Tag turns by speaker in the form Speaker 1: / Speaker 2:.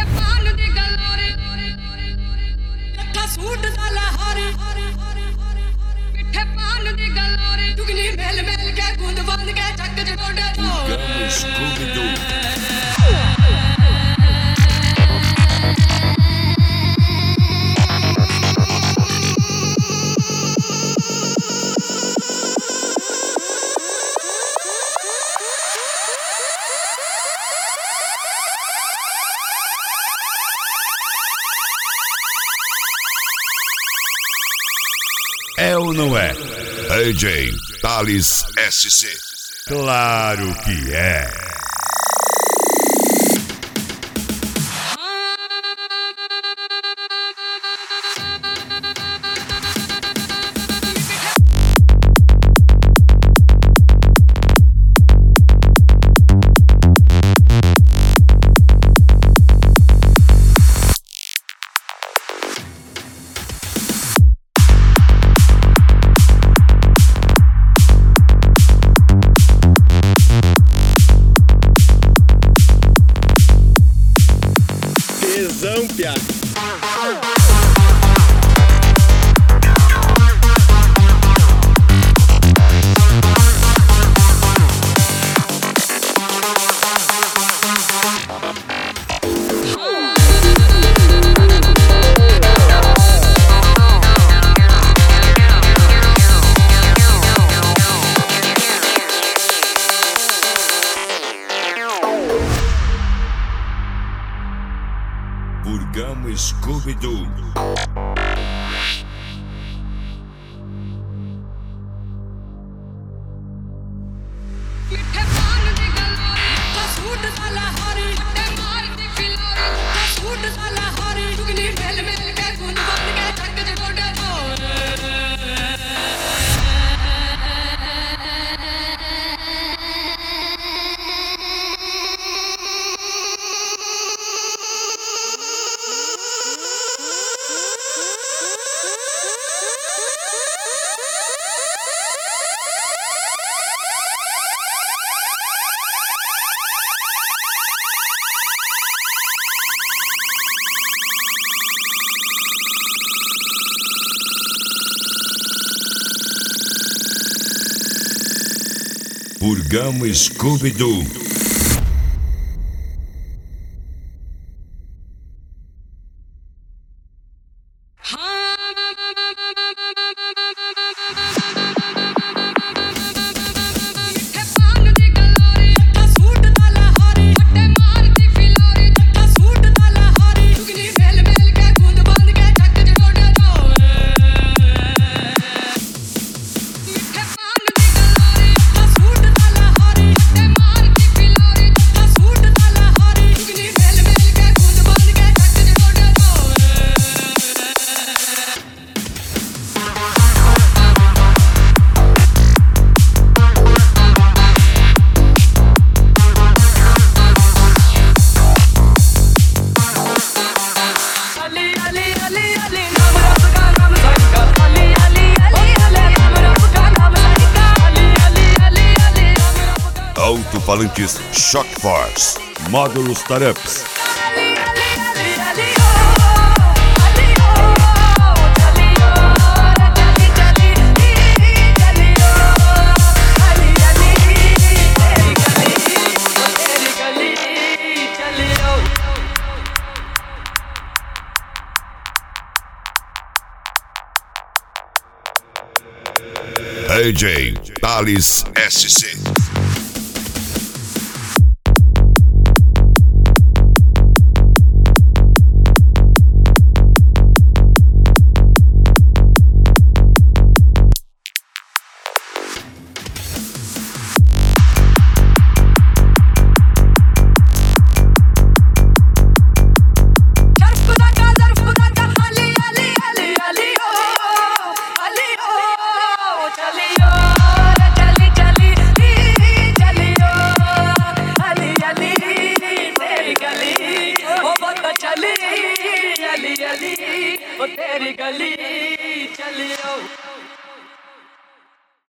Speaker 1: ਮਿੱਠੇ ਪਾਨ ਦੀ ਗਲੋਰੇ ਲੱਠਾ ਸੂਟ ਦਾ ਲਹਾਰੇ ਮਿੱਠੇ ਪਾਨ ਦੀ ਗਲੋਰੇ ਦੁਗਨੀ ਮੇਲ ਮੇਲ ਕੇ ਗੁੰਦ ਬੰਦ ਕੇ ਚੱਕ ਚ ਟੋਡੇ
Speaker 2: É ou não é? DJ Thales SC. Claro que é. Burgão Scooby-Doo.
Speaker 1: ਮਿੱਠੇ ਪਾਨ ਦੀ ਗਲੋਰੇ ਲੱਠਾ ਸੂਟ ਦਾ ਲਹਾਰੇ ਤੇ ਮਾਰਦੀ ਫਿਲੋਰੇ ਲੱਠਾ ਸੂਟ ਦਾ ਲਹਾਰੇ ਦੁਗਨੀ ਮੇਲ ਮੇਲ ਕੇ ਗੁੰਦ ਬੰਦ ਕੇ ਚੱਕ ਚ ਟੋਡੇ
Speaker 2: Burgão Scooby-Doo. Alto-falantes Shock Force. Módulos Tarups. DJ Thales SC.